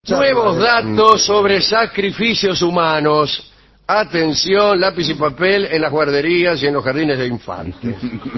Nuevos datos sobre sacrificios humanos. Atención, lápiz y papel en las guarderías y en los jardines de infantes.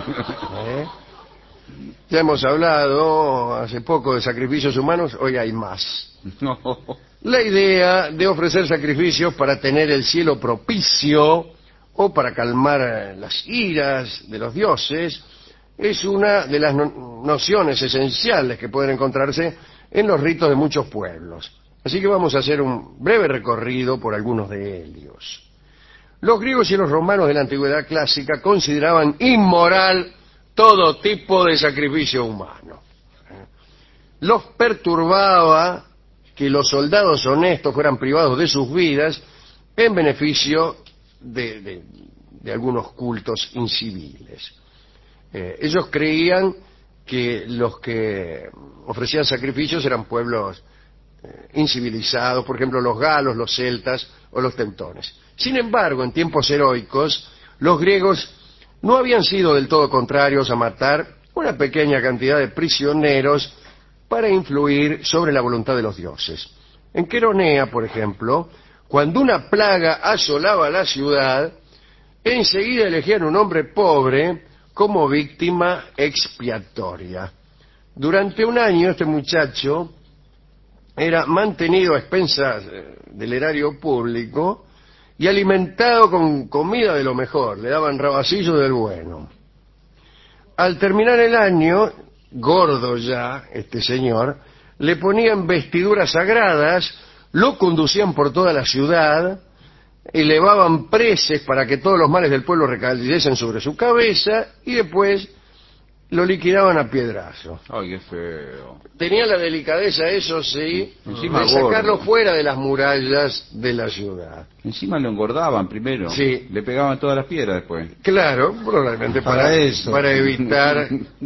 Ya hemos hablado hace poco de sacrificios humanos, hoy hay más. La idea de ofrecer sacrificios para tener el cielo propicio o para calmar las iras de los dioses es una de las nociones esenciales que pueden encontrarse en los ritos de muchos pueblos. Así que vamos a hacer un breve recorrido por algunos de ellos. Los griegos y los romanos de la antigüedad clásica consideraban inmoral todo tipo de sacrificio humano. Los perturbaba que los soldados honestos fueran privados de sus vidas en beneficio de algunos cultos inciviles. Ellos creían que los que ofrecían sacrificios eran pueblos incivilizados, por ejemplo los galos, los celtas o los teutones. Sin embargo, en tiempos heroicos, los griegos no habían sido del todo contrarios a matar una pequeña cantidad de prisioneros para influir sobre la voluntad de los dioses. En Queronea, por ejemplo, cuando una plaga asolaba la ciudad, enseguida elegían un hombre pobre como víctima expiatoria. Durante un año este muchacho era mantenido a expensas del erario público y alimentado con comida de lo mejor, le daban rabacillo del bueno. Al terminar el año, gordo ya este señor, le ponían vestiduras sagradas, lo conducían por toda la ciudad, elevaban preces para que todos los males del pueblo recayesen sobre su cabeza y después lo liquidaban a piedrazo. Ay, qué feo. Tenía la delicadeza, eso sí, Encima de sacarlo gordo. fuera de las murallas de la ciudad. Encima lo engordaban primero. Sí. Le pegaban todas las piedras después. Claro, probablemente Para eso. para evitar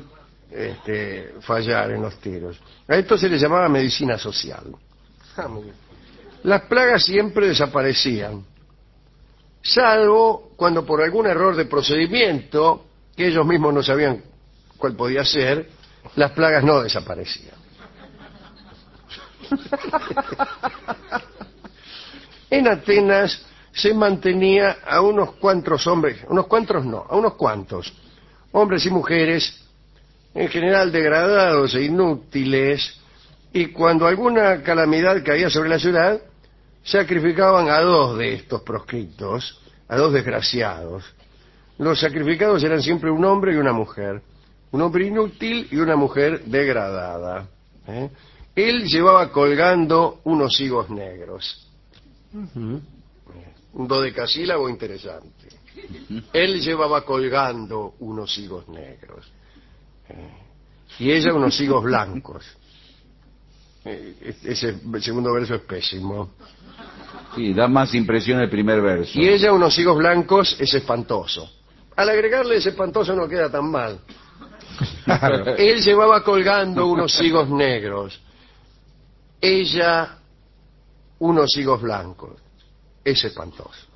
fallar en los tiros. A esto se le llamaba medicina social. Las plagas siempre desaparecían, salvo cuando por algún error de procedimiento, que ellos mismos no sabían cuál podía ser, las plagas no desaparecían. En Atenas se mantenía a unos cuantos hombres, a unos cuantos hombres y mujeres, en general degradados e inútiles, y cuando alguna calamidad caía sobre la ciudad, sacrificaban a 2 de estos proscritos, a 2 desgraciados. Los sacrificados eran siempre un hombre y una mujer, un hombre inútil y una mujer degradada. Él llevaba colgando unos higos negros. Un dodecasílabo interesante. Él llevaba colgando unos higos negros. Y ella unos higos blancos. Ese segundo verso es pésimo. Sí, da más impresión el primer verso. Y ella unos higos blancos es espantoso. Al agregarle ese espantoso no queda tan mal. Él llevaba colgando unos higos negros. Ella unos higos blancos. Es espantoso.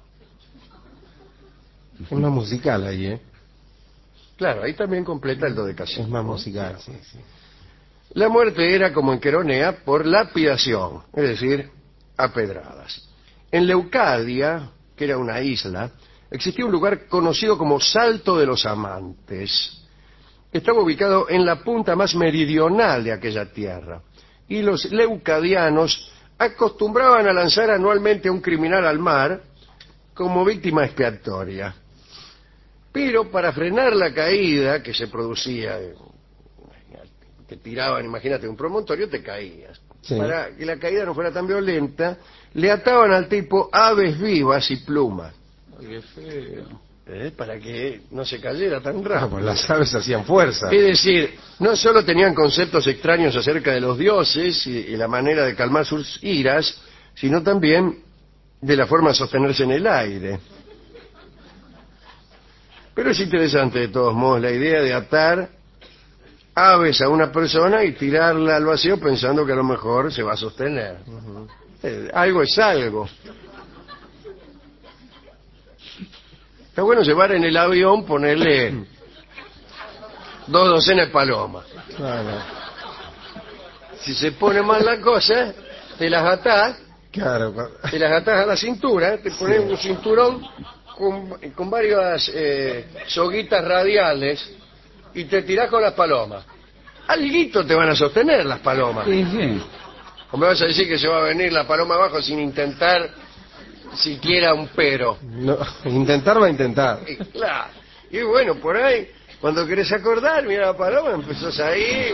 Es más musical ahí, ¿eh? Claro, ahí también completa el Es dodecasílabo. más musical, sí, sí. La muerte era, como en Queronea, por lapidación, es decir, a pedradas. En Leucadia, que era una isla, existía un lugar conocido como Salto de los Amantes. Estaba ubicado en la punta más meridional de aquella tierra. Y los leucadianos acostumbraban a lanzar anualmente a un criminal al mar como víctima expiatoria. Pero para frenar la caída que se producía, te tiraban, imagínate, un promontorio, te caías. Sí. Para que la caída no fuera tan violenta, le ataban al tipo aves vivas y plumas. Ay, qué feo. Para que no se cayera tan Ah, rápido. pues las aves hacían fuerza. Es decir, no solo tenían conceptos extraños acerca de los dioses y la manera de calmar sus iras, sino también de la forma de sostenerse en el aire. Pero es interesante de todos modos la idea de atar aves a una persona y tirarla al vacío pensando que a lo mejor se va a sostener. Algo es algo. Está bueno llevar en el avión, ponerle 2 docenas de palomas. Claro. Si se pone mal la cosa, te las atás, Claro. a la cintura, te pones un cinturón con varias soguitas radiales y te tirás con las palomas. Alguito te van a sostener las palomas. Sí, sí. ¿O me vas a decir que se va a venir la paloma abajo sin intentar siquiera un pero? No, intentar va a intentar. Y, claro. Y bueno, por ahí, cuando querés acordar, mira la paloma, empezás ahí.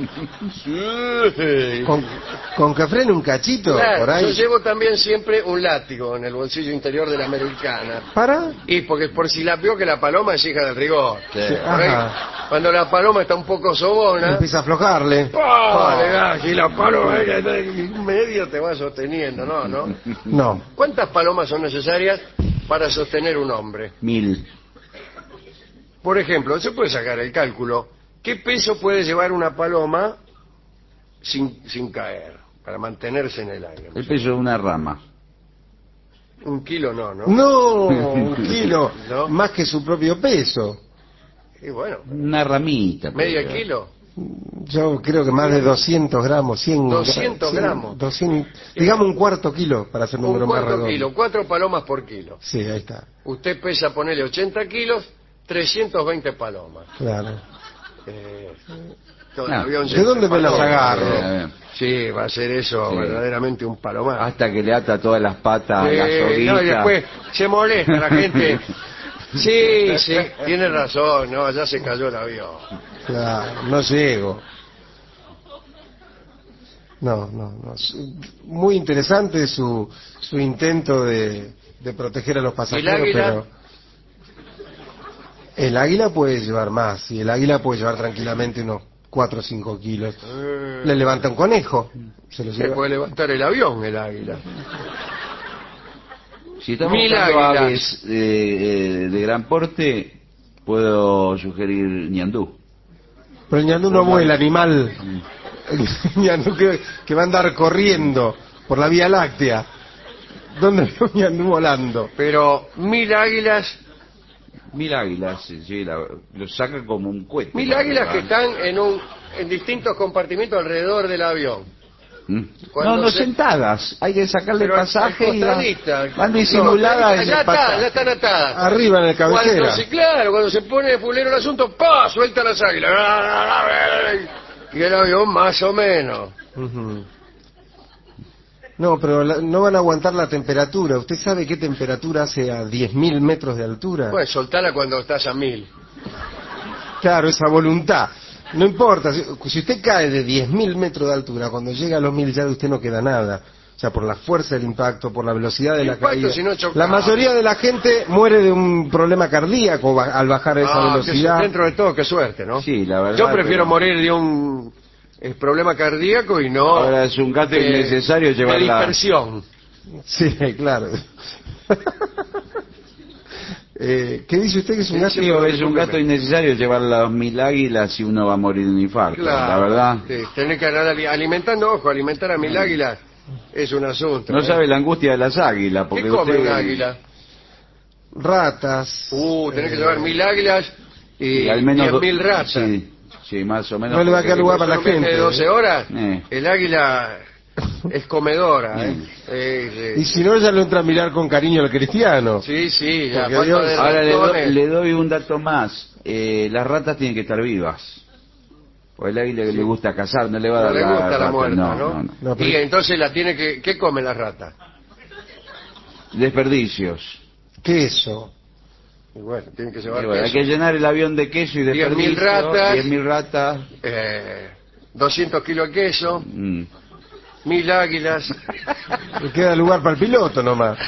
Sí. Con que frene un cachito, Claro, por ahí. yo llevo también siempre un látigo en el bolsillo interior de la americana. ¿Para? Y porque por si la veo que la paloma es hija del rigor. Sí. Por ahí, Ajá. cuando la paloma está un poco sobona, Empieza a aflojarle. ¡pah! Le das, y la paloma en medio te va sosteniendo, ¿no? No. ¿Cuántas palomas son necesarias para sostener un hombre? 1000. Por ejemplo, se puede sacar el cálculo. ¿Qué peso puede llevar una paloma sin caer, para mantenerse en el aire? El peso de una rama. 1 kilo no. No, 1 kilo. ¿No? Más que su propio peso. Y bueno, Una ramita. medio pero- kilo. Yo creo que más de 200 gramos, 100 200 100, gramos. 200, digamos un cuarto kilo para hacer Un número más cuarto redondo. kilo, 4 palomas por kilo. Sí, ahí está. Usted pesa, ponele 80 kilos, 320 palomas. Claro. Todo el No. avión ¿De lleno dónde me las palomas. agarro? Sí, va a ser eso, Sí. verdaderamente un palomar. Hasta que le ata todas las patas a la soguita. No, y después se molesta la gente. Sí, tiene razón, no, ya se cayó el avión. Claro, no llego. No. Muy interesante su intento de proteger a los pasajeros, ¿Y el águila? pero el águila puede llevar más, y el águila puede llevar tranquilamente unos 4 o 5 kilos. Le levanta un conejo, se lo Se lleva. puede levantar el avión, el águila. Si estamos 1000 buscando águilas. aves de gran porte, puedo sugerir ñandú. Pero el ñandú no vuela, animal. El ñandú que va a andar corriendo por la Vía Láctea. ¿Dónde ve un ñandú volando? Pero 1000 águilas, 1000 águilas, sí, lo saca como un cohete. 1000 la águilas verdad. que están en distintos compartimentos alrededor del avión. ¿Mm? Cuando No se- sentadas. Hay que sacarle Pero al pasaje y van, costadista. van disimuladas No, en ya el pasaje. ya están atadas. Arriba en el cabecera. Cuando se pone de fulero el asunto, ¡pa! Suelta las águilas. Y el avión más o menos. Ujú. No, pero no van a aguantar la temperatura. ¿Usted sabe qué temperatura hace a 10.000 metros de altura? Pues soltala cuando estás a 1000. Claro, esa voluntad. No importa, si usted cae de 10.000 metros de altura, cuando llega a los 1000 ya de usted no queda nada. O sea, por la fuerza del impacto, por la velocidad de la Impacto caída. si no chocaba. La mayoría de la gente muere de un problema cardíaco al bajar a esa velocidad. Dentro de todo, qué suerte, ¿no? Sí, la verdad. Yo prefiero pero- morir de un problema cardíaco y no Ahora es un gasto innecesario de llevarla. dispersión. Sí, claro. ¿Qué dice usted que es un gasto? Digo, es un gasto innecesario llevar las 1000 águilas y uno va a morir de un infarto. Claro, La verdad. sí, tener que andar alimentando, ojo, alimentar a 1000 águilas es un asunto. No ¿eh? sabe la angustia de las águilas. Porque ¿Qué come usted- un águila? Ratas. Tenés que llevar 1000 águilas y y al menos 10.000 ratas. Sí, más o menos. No le va a porque- quedar lugar para la Son un viaje gente. de 12 horas, Eh. el águila es comedora. Y si no, ya lo entra a mirar con cariño al cristiano. Sí, ya, Porque falta Dios- de Ahora ratones. le doy un dato más. Las ratas tienen que estar vivas. O el águila que le gusta cazar, no le va a No dar le gusta la rata, muerta, ¿no? No, pero- Y entonces la tiene que... ¿Qué come la rata? Desperdicios. Queso. Y bueno, tiene que Y llevar bueno, hay queso. que llenar el avión de queso y 10.000 desperdicios. ratas. 10.000 ratas. 200 kilos de queso, Mm. 1000 águilas. Le queda lugar para el piloto nomás.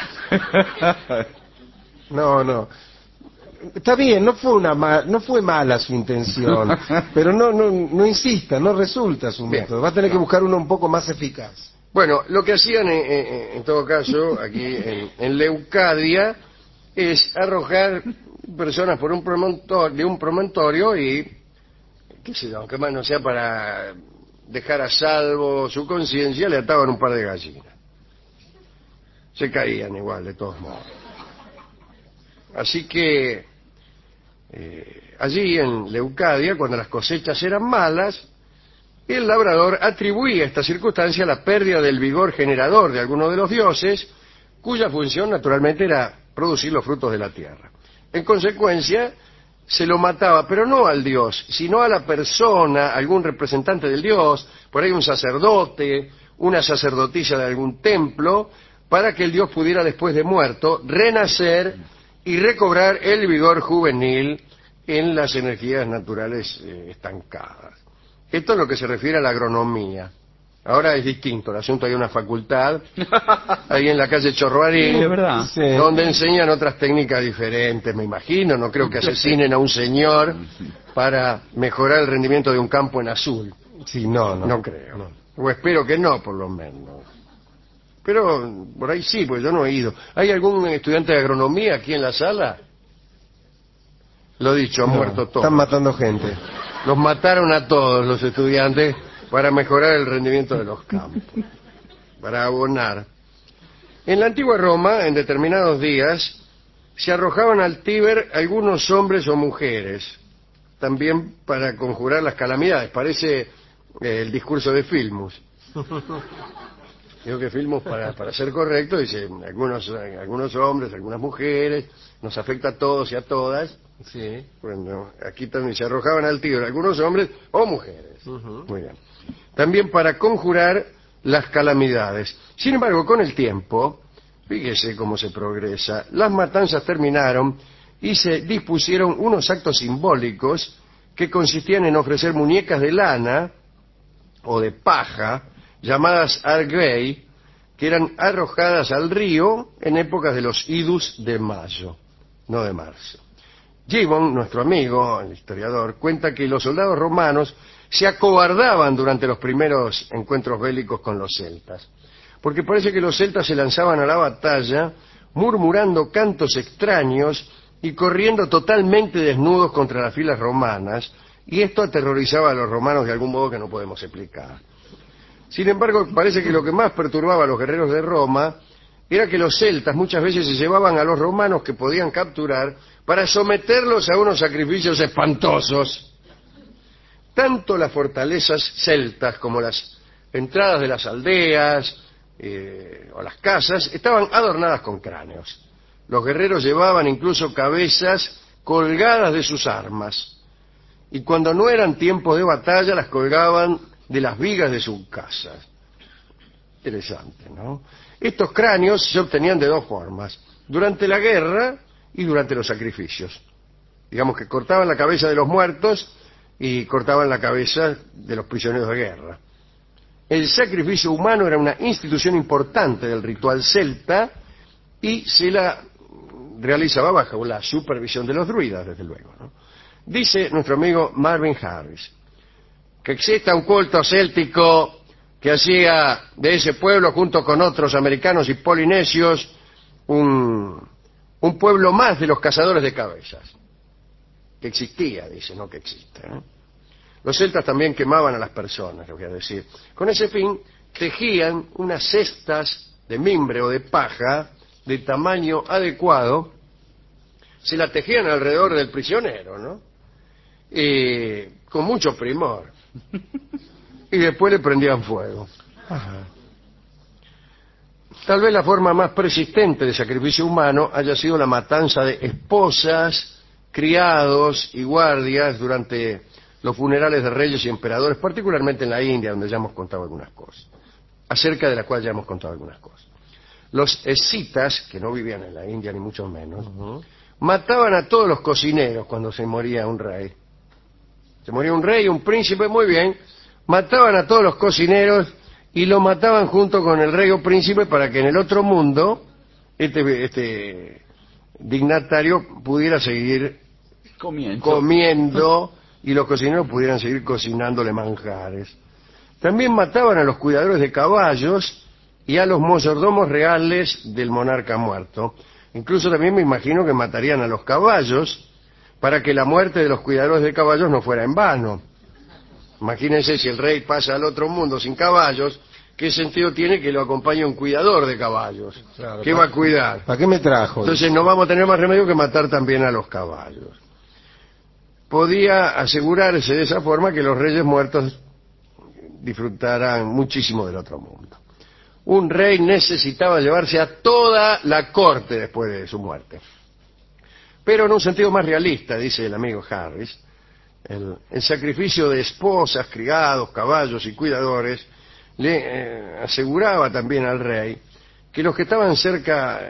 No. Está bien, no fue mala su intención, pero no insista, no resulta su Bien. método. Va a tener que buscar uno un poco más eficaz. Bueno, lo que hacían en todo caso aquí en Leucadia es arrojar personas por de un promontorio y, qué sé yo, aunque más no sea para dejar a salvo su conciencia, le ataban un par de gallinas. Se caían igual, de todos modos. Así que allí en Leucadia, cuando las cosechas eran malas, El labrador atribuía a esta circunstancia la pérdida del vigor generador de alguno de los dioses, cuya función naturalmente era producir los frutos de la tierra. En consecuencia, se lo mataba, pero no al dios, sino a la persona, algún representante del dios, por ahí un sacerdote, una sacerdotisa de algún templo, para que el dios pudiera, después de muerto, renacer y recobrar el vigor juvenil en las energías naturales estancadas. Esto es lo que se refiere a la agronomía. Ahora es distinto, el asunto hay una facultad, ahí en la calle Chorroarín, Sí, es verdad. Sí. donde enseñan otras técnicas diferentes, me imagino. No creo que asesinen a un señor para mejorar el rendimiento de un campo en azul. Sí, no. No creo. O espero que no, por lo menos. Pero por ahí sí, porque yo no he ido. ¿Hay algún estudiante de agronomía aquí en la sala? Lo dicho, han No, muerto todos. Están matando gente. Los mataron a todos los estudiantes para mejorar el rendimiento de los campos, para abonar. En la antigua Roma, en determinados días, se arrojaban al Tíber algunos hombres o mujeres, también para conjurar las calamidades. Parece el discurso de Filmus. Digo que Filmus, para ser correcto, dice algunos hombres, algunas mujeres, nos afecta a todos y a todas. Sí. Bueno, aquí también se arrojaban al Tíber algunos hombres o mujeres. Ujú. Muy bien. También para conjurar las calamidades. Sin embargo, con el tiempo, fíjese cómo se progresa, las matanzas terminaron y se dispusieron unos actos simbólicos que consistían en ofrecer muñecas de lana o de paja, llamadas arguei, que eran arrojadas al río en épocas de los idus de mayo, no de marzo. Gibbon, nuestro amigo, el historiador, cuenta que los soldados romanos se acobardaban durante los primeros encuentros bélicos con los celtas, porque parece que los celtas se lanzaban a la batalla murmurando cantos extraños y corriendo totalmente desnudos contra las filas romanas, y esto aterrorizaba a los romanos de algún modo que no podemos explicar. Sin embargo, parece que lo que más perturbaba a los guerreros de Roma era que los celtas muchas veces se llevaban a los romanos que podían capturar para someterlos a unos sacrificios espantosos. Tanto las fortalezas celtas como las entradas de las aldeas o las casas estaban adornadas con cráneos. Los guerreros llevaban incluso cabezas colgadas de sus armas, y cuando no eran tiempos de batalla las colgaban de las vigas de sus casas. Interesante, ¿no? Estos cráneos se obtenían de dos formas: durante la guerra y durante los sacrificios. Digamos que cortaban la cabeza de los muertos y cortaban la cabeza de los prisioneros de guerra. El sacrificio humano era una institución importante del ritual celta y se la realizaba bajo la supervisión de los druidas, desde luego, ¿no? Dice nuestro amigo Marvin Harris que exista un culto céltico que hacía de ese pueblo, junto con otros americanos y polinesios, un pueblo más de los cazadores de cabezas. Que existía, dice, no que existe, ¿no? Los celtas también quemaban a las personas, les voy a decir. Con ese fin, tejían unas cestas de mimbre o de paja de tamaño adecuado, se la tejían alrededor del prisionero, ¿no? Con mucho primor. Y después le prendían fuego. Ajá. Tal vez la forma más persistente de sacrificio humano haya sido la matanza de esposas, criados y guardias durante los funerales de reyes y emperadores, particularmente en la India, donde ya hemos contado algunas cosas, acerca de la cual ya hemos contado algunas cosas. Los escitas, que no vivían en la India ni mucho menos, mataban a todos los cocineros cuando se moría un rey. Se moría un rey, un príncipe, muy bien, mataban a todos los cocineros y lo mataban junto con el rey o príncipe para que en el otro mundo este dignatario pudiera seguir comiendo y los cocineros pudieran seguir cocinándole manjares. También mataban a los cuidadores de caballos y a los mayordomos reales del monarca muerto. Incluso también me imagino que matarían a los caballos para que la muerte de los cuidadores de caballos no fuera en vano. Imagínense, si el rey pasa al otro mundo sin caballos, ¿qué sentido tiene que lo acompañe un cuidador de caballos? Claro, ¿Qué va a cuidar? ¿Para qué me trajo? Entonces no vamos a tener más remedio que matar también a los caballos. Podía asegurarse de esa forma que los reyes muertos disfrutarán muchísimo del otro mundo. Un rey necesitaba llevarse a toda la corte después de su muerte. Pero en un sentido más realista, dice el amigo Harris, el sacrificio de esposas, criados, caballos y cuidadores le aseguraba también al rey que los que estaban cerca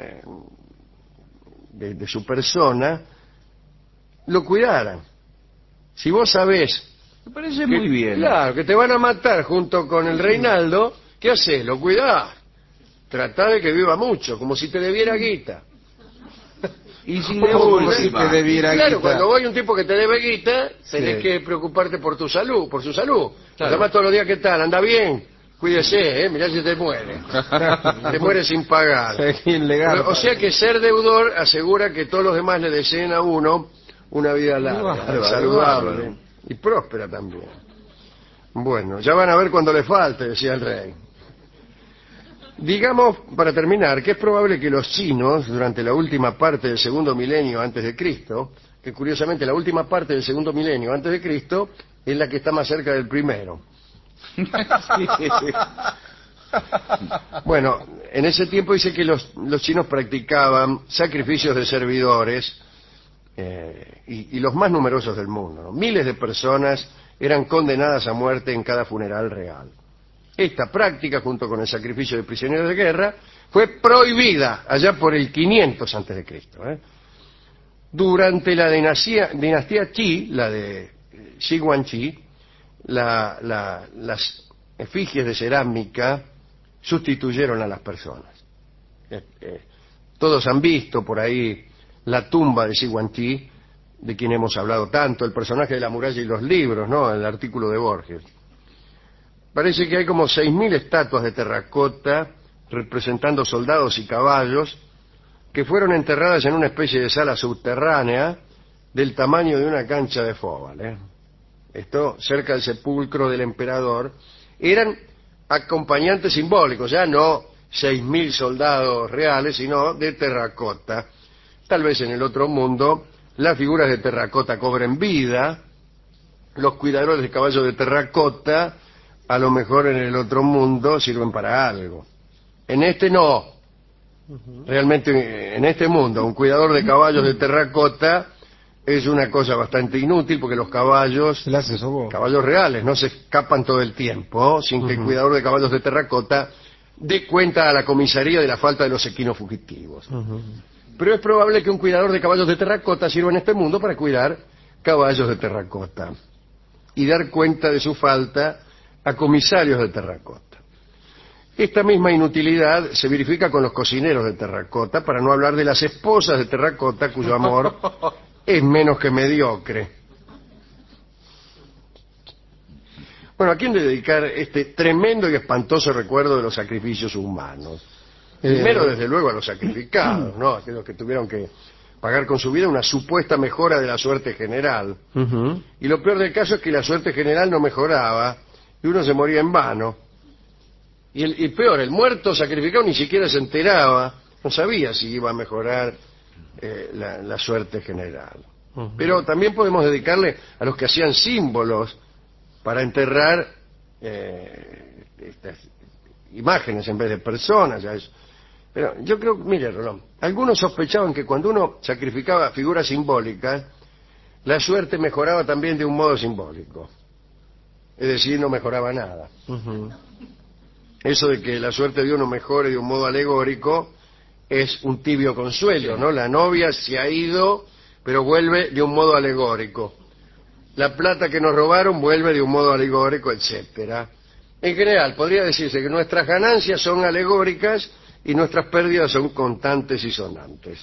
de su persona lo cuidaran. Si vos sabés... Me parece muy bien. Claro, que te van a matar junto con el reinaldo, ¿qué haces? Lo cuidás. Tratá de que viva mucho, como si te debiera guita. Y si Como si te debiera Claro, guita. cuando voy un tipo que te debe guita, tenés Sí. que preocuparte por tu salud, por su salud. Claro. Además todos los días, ¿qué tal? ¿Anda bien? Cuídese, mirá si te muere. Te muere sin pagar. Bien legal. O sea que ser deudor asegura que todos los demás le deseen a uno una vida larga, Bárbaro, saludable bárbaro. y próspera también. Bueno, ya van a ver cuando le falte, decía el rey. Digamos, para terminar, que es probable que los chinos, durante la última parte del segundo milenio antes de Cristo, que curiosamente la última parte del segundo milenio antes de Cristo es la que está más cerca del primero. Bueno, en ese tiempo dice que los chinos practicaban sacrificios de servidores y los más numerosos del mundo, ¿no? Miles de personas eran condenadas a muerte en cada funeral real. Esta práctica, junto con el sacrificio de prisioneros de guerra, fue prohibida allá por el 500 antes de Cristo. Durante la dinastía Qi, la de Shi Huangqi, las efigies de cerámica sustituyeron a las personas. Todos han visto por ahí la tumba de Shi Huangqi, de quien hemos hablado tanto, el personaje de la muralla y los libros, ¿no? El artículo de Borges. Parece que hay como 6.000 estatuas de terracota representando soldados y caballos que fueron enterradas en una especie de sala subterránea del tamaño de una cancha de fútbol. Esto cerca del sepulcro del emperador. Eran acompañantes simbólicos, ya no 6.000 soldados reales, sino de terracota. Tal vez en el otro mundo las figuras de terracota cobren vida, los cuidadores de caballos de terracota a lo mejor en el otro mundo sirven para algo. En este no. Realmente en este mundo un cuidador de caballos de terracota es una cosa bastante inútil porque los caballos, ¿Se le hace eso vos? caballos reales, no se escapan todo el tiempo sin que el cuidador de caballos de terracota dé cuenta a la comisaría de la falta de los equinos fugitivos. Pero es probable que un cuidador de caballos de terracota sirva en este mundo para cuidar caballos de terracota y dar cuenta de su falta a comisarios de terracota. Esta misma inutilidad se verifica con los cocineros de terracota, para no hablar de las esposas de terracota, cuyo amor es menos que mediocre. Bueno, ¿a quién dedicar este tremendo y espantoso recuerdo de los sacrificios humanos? Primero, desde luego, a los sacrificados, ¿no? Aquellos que tuvieron que pagar con su vida una supuesta mejora de la suerte general. Y lo peor del caso es que la suerte general no mejoraba y uno se moría en vano. Y peor, el muerto sacrificado ni siquiera se enteraba, no sabía si iba a mejorar la suerte general. Pero también podemos dedicarle a los que hacían símbolos para enterrar estas imágenes en vez de personas. Ya es. Pero yo creo, mire, Rolón, algunos sospechaban que cuando uno sacrificaba figuras simbólicas, la suerte mejoraba también de un modo simbólico. Es decir, no mejoraba nada. Eso de que la suerte de uno mejore de un modo alegórico es un tibio consuelo, ¿no? La novia se ha ido, pero vuelve de un modo alegórico. La plata que nos robaron vuelve de un modo alegórico, etcétera. En general, podría decirse que nuestras ganancias son alegóricas y nuestras pérdidas son contantes y sonantes.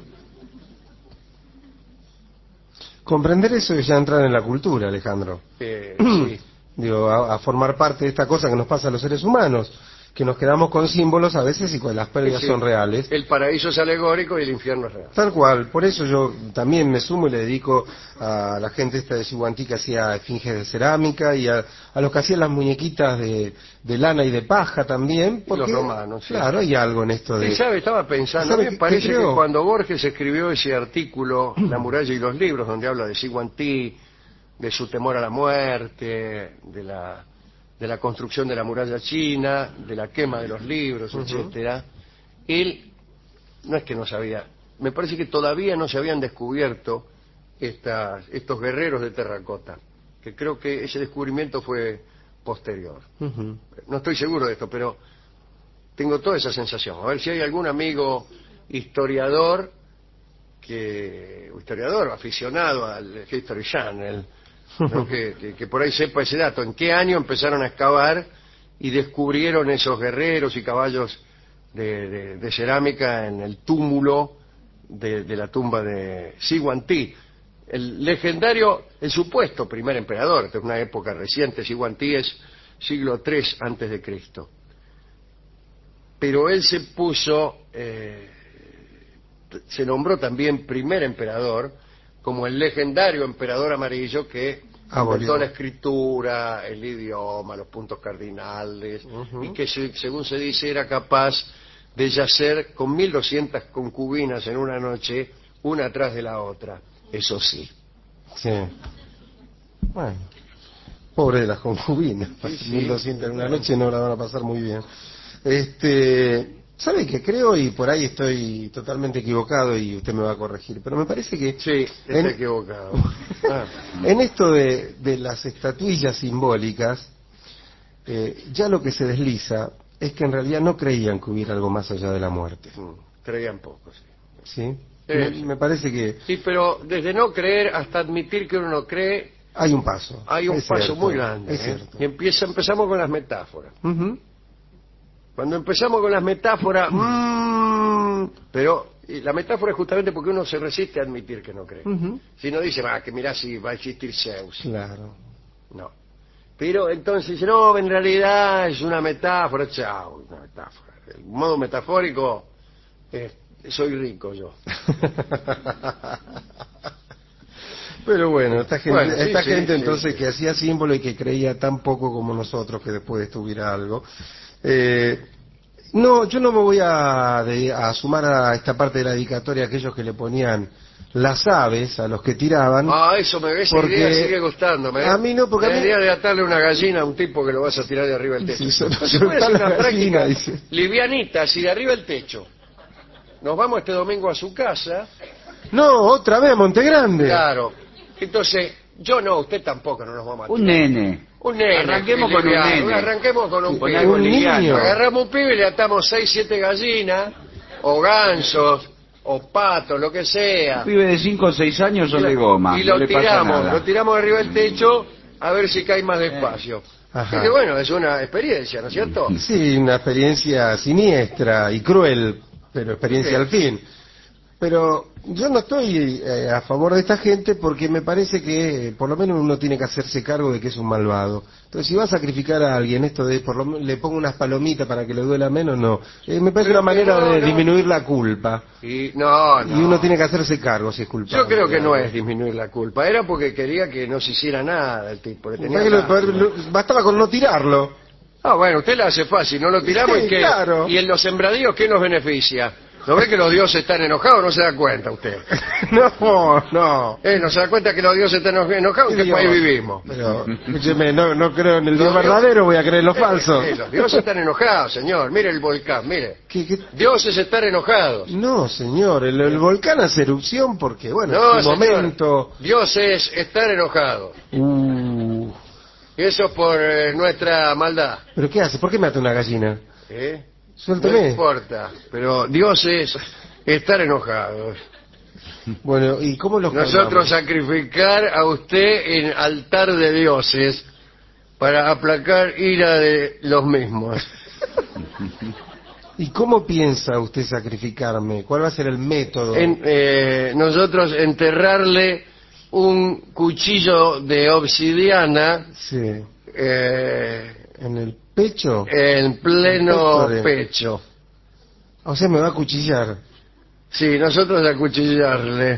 Comprender eso es ya entrar en la cultura, Alejandro. Sí. Digo, a formar parte de esta cosa que nos pasa a los seres humanos, que nos quedamos con símbolos a veces y las pérdidas Sí. son reales. El paraíso es alegórico y el infierno es real. Tal cual, por eso yo también me sumo y le dedico a la gente esta de Chihuahua que hacía esfinges de cerámica y a los que hacían las muñequitas de lana y de paja también. Porque, los romanos, sí. Claro, hay algo en esto de... Sí, sabe, estaba pensando, a ¿Sabe mí me qué parece que creo? cuando Borges escribió ese artículo, La muralla y los libros, donde habla de Shi Huangqi, de su temor a la muerte, de la de la construcción de la muralla china, de la quema de los libros, etcétera, él no es que no sabía, me parece que todavía no se habían descubierto estos guerreros de terracota, que creo que ese descubrimiento fue posterior. No estoy seguro de esto, pero tengo toda esa sensación. A ver si hay algún amigo historiador aficionado al History Channel, ¿no? que por ahí sepa ese dato. ¿En qué año empezaron a excavar y descubrieron esos guerreros y caballos de cerámica en el túmulo de la tumba de Siguantí? El legendario, el supuesto primer emperador, de una época reciente. Siguantí es siglo III antes de Cristo. Pero él se nombró también primer emperador, como el legendario emperador amarillo que inventó la escritura, el idioma, los puntos cardinales, y que según se dice era capaz de yacer con 1200 concubinas en una noche, una atrás de la otra. Eso sí. Sí. Bueno, pobre de las concubinas. 1200 en una noche no la van a pasar muy bien. ¿Sabe qué creo? Y por ahí estoy totalmente equivocado y usted me va a corregir, pero me parece que... Sí, está equivocado. En esto de las estatuillas simbólicas, ya lo que se desliza es que en realidad no creían que hubiera algo más allá de la muerte. Creían poco, sí. ¿Sí? Me parece que... Sí, pero desde no creer hasta admitir que uno no cree... Hay un paso. Hay un paso muy grande. Es cierto. Y empezamos con las metáforas. Cuando empezamos con las metáforas... pero la metáfora es justamente porque uno se resiste a admitir que no cree. Si no dice, que mirá si va a existir Zeus. Claro. No. Pero entonces dice, no, en realidad es una metáfora. Chao, una metáfora. El modo metafórico soy rico yo. Pero bueno, esta gente sí, entonces sí. que hacía símbolo y que creía tan poco como nosotros que después de esto hubiera algo. No, yo no me voy a sumar a esta parte de la dedicatoria a aquellos que le ponían las aves a los que tiraban. Esa idea sigue gustándome. A mí no, porque la idea de atarle una gallina a un tipo que lo vas a tirar de arriba del techo. Se puede hacer una práctica livianita, así de arriba del techo. Nos vamos este domingo a su casa. No, otra vez a Montegrande. Claro. Entonces, yo no, usted tampoco, no nos vamos a tirar. Un nene. Arranquemos con un nene. Arranquemos con un pibe. Un niño. Agarramos un pibe y le atamos 6, 7 gallinas, o gansos, o patos, lo que sea. Un pibe de 5 o 6 años son de goma. Y lo no le pasa nada. lo tiramos arriba del techo a ver si cae más despacio. Ajá. Que bueno, es una experiencia, ¿no es cierto? Sí, una experiencia siniestra y cruel, pero experiencia al fin. Pero yo no estoy a favor de esta gente porque me parece que por lo menos uno tiene que hacerse cargo de que es un malvado. Entonces, si va a sacrificar a alguien, esto de por lo menos le pongo unas palomitas para que le duela menos, no. Me parece una manera de disminuir la culpa. Y uno tiene que hacerse cargo si es culpable. Yo creo que no es disminuir la culpa, era porque quería que no se hiciera nada el tipo. Bastaba con no tirarlo. Bueno, usted la hace fácil, no lo tiramos Sí, y claro. y en los sembradíos, ¿qué nos beneficia? ¿No ve que los dioses están enojados? No se da cuenta usted. No. ¿No se da cuenta que los dioses están enojados? ¿En qué país vivimos? Pero, escúcheme, no creo en el Dios verdadero, voy a creer en los falsos. Los dioses están enojados, señor. Mire el volcán, mire. ¿Qué? Dioses están enojados. No, señor, el volcán hace erupción porque, bueno, No, en su señor. momento... Dioses están enojados. Y eso por nuestra maldad. ¿Pero qué hace? ¿Por qué mata una gallina? Suélteme. No importa, pero dioses están enojados. Bueno, ¿y cómo los Nosotros calmamos? sacrificar a usted en altar de dioses para aplacar ira de los mismos. ¿Y cómo piensa usted sacrificarme? ¿Cuál va a ser el método? Nosotros enterrarle un cuchillo de obsidiana Sí. ¿En el pecho? en pleno Pectore. pecho. O sea, me va a cuchillar. Sí, nosotros acuchillarle.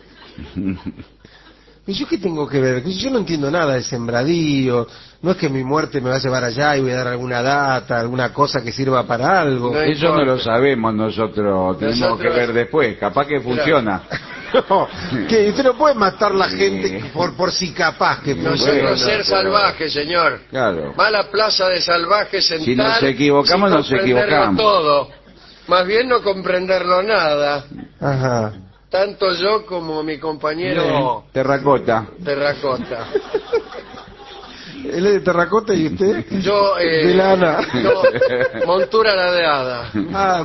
¿Y yo qué tengo que ver? Yo no entiendo nada de sembradío. No es que mi muerte me va a llevar allá y voy a dar alguna data, alguna cosa que sirva para algo. No Eso no lo sabemos nosotros. Tenemos que ver después. Capaz que funciona. No, que usted no puede matar la gente por si capaz que Nosotros Bueno, ser pero- salvajes, señor. Claro. Va a la plaza de salvajes sentar Si nos equivocamos, sin nos comprenderlo equivocamos. todo. Más bien no comprenderlo nada. Ajá. Tanto yo como mi compañero Terracota. Terracota. Él es de terracota y usted Yo, de lana. no, montura ladeada. Ah,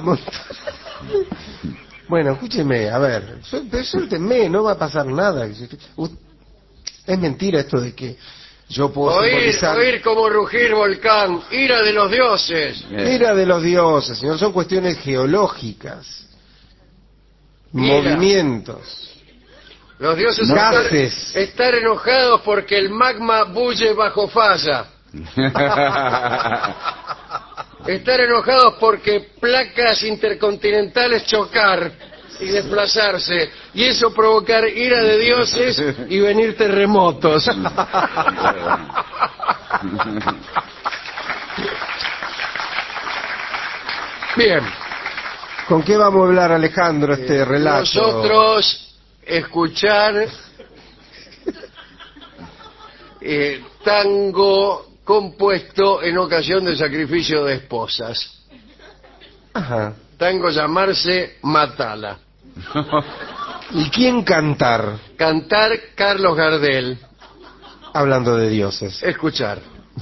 bueno, escúcheme, a ver, suélteme, no va a pasar nada. Es mentira esto de que yo puedo simbolizar. Oír como rugir volcán, ira de los dioses. Ira de los dioses, señor, son cuestiones geológicas, Ira. movimientos. Los dioses Gases. estar enojados porque el magma bulle bajo falla. Estar enojados porque placas intercontinentales chocar y desplazarse, y eso provocar ira de dioses y venir terremotos. Bien, ¿Con qué vamos a hablar, Alejandro, este relato? nosotros escuchar tango compuesto en ocasión del sacrificio de esposas. Ajá. Tango llamarse Matala. ¿Y quién cantar? Cantar Carlos Gardel. Hablando de dioses. Escuchar.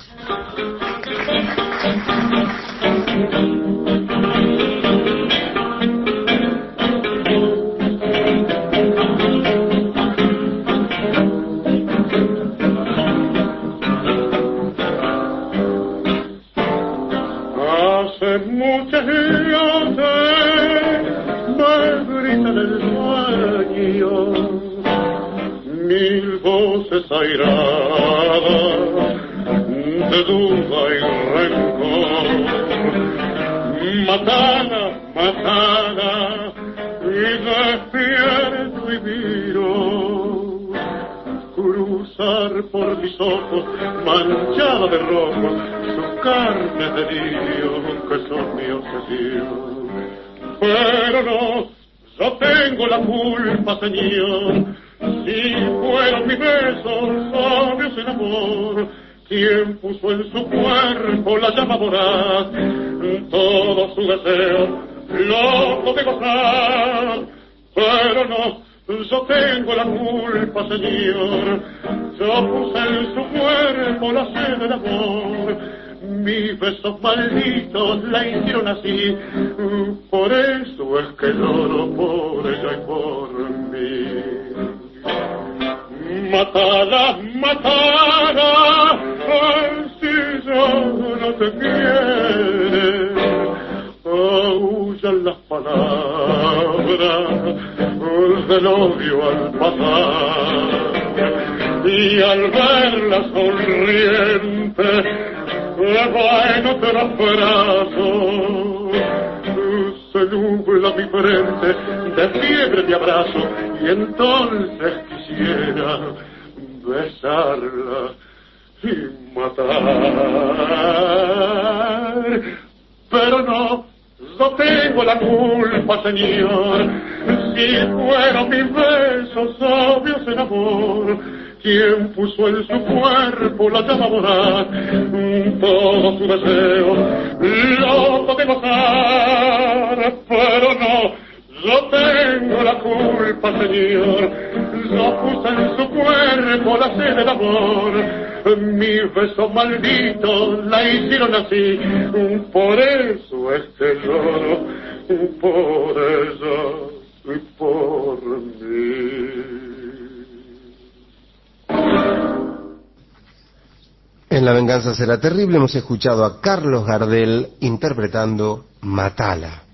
Hace muchos días me gritan el sueño, mil voces airadas de duda y rencor. Matala, matala, y despierto y miro cruzar por mis ojos manchada de rojo su carne de lirio que son mi obsesión. Pero no, yo tengo la culpa, señor, si fueron mis besos sabios en amor, quien puso en su cuerpo la llama voraz, todo su deseo loco de gozar. Pero no, yo tengo la culpa, señor, yo puse en su cuerpo la sed del amor, mis besos malditos la hicieron así, por eso es que lloro por ella y por mí. Matala, matala, ay, si yo no te quiero, aullan las palabras del odio al pasar, y al verla sonriente va en otros brazos, se nubla mi frente de fiebre de abrazo, y entonces quisiera besarla y matar, pero no, yo tengo la culpa, señor, si fueron mis besos sabios en amor, quien puso en su cuerpo la llama voraz, todo su deseo loco de gozar, pero no, yo tengo la culpa, señor, yo puse en su cuerpo la sed del amor, mis besos malditos la hicieron así, por eso este lloro, por ella y por mí. En La venganza será terrible hemos escuchado a Carlos Gardel interpretando Matala.